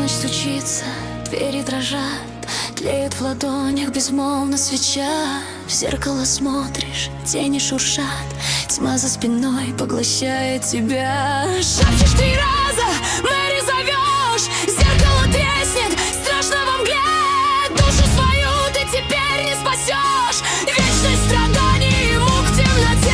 Полночь стучится, двери дрожат, тлеют в ладонях безмолвно свеча. В зеркало смотришь, тени шуршат, тьма за спиной поглощает тебя. Шепчешь 3 раза, Мэри зовешь, зеркало треснет, страшно во мгле. Душу свою ты теперь не спасешь, вечность страданий и мук в темноте.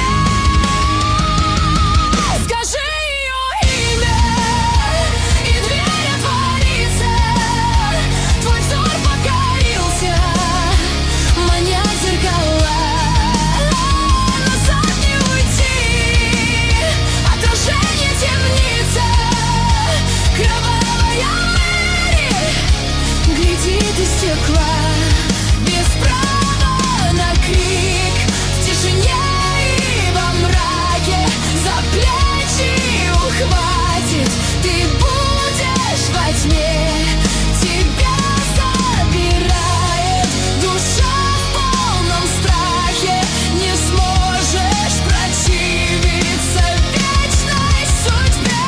Без права на крик, в тишине и во мраке, за плечи ухватит, ты будешь во тьме, тебя забирает душа в полном страхе, не сможешь противиться вечной судьбе.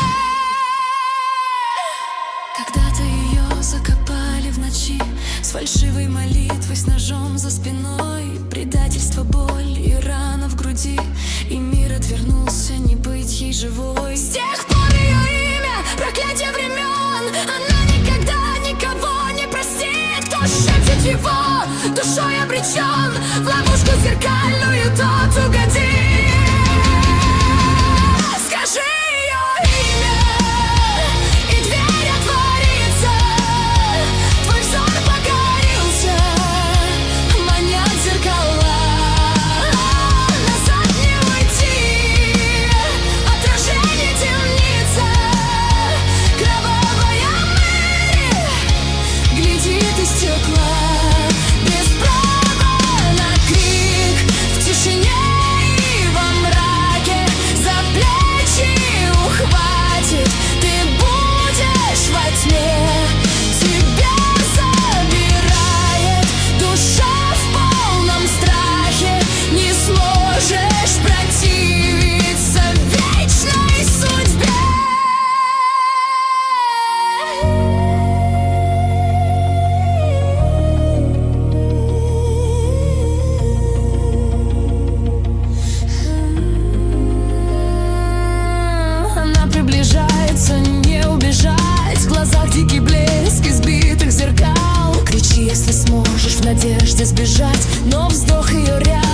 Когда-то ее закопали в ночи с фальшивой молитвой, с ножом за спиной. Предательство, боль и рана в груди, и мир отвернулся, не быть ей живой. С тех пор ее имя — проклятие времен, она никогда никого не простит. Кто шепчет его, душой обречен, в ловушку зеркальную тот угодит. Скажи ее имя, и дверь отворится. Твой взор покорился, манят зеркала. Назад не уйти, отражение темница. Кровавая Мэри глядит из стекла. Без права на крик, в тишине и во мраке, за плечи ухватит, ты будешь во тьме, тебя забирает душа в полном страхе, не сможешь противиться вечной судьбе. Она приближается, не убежать, в глазах дикий блеск избитых зеркал. Кричи, если сможешь, в надежде сбежать, но вздох ее рядом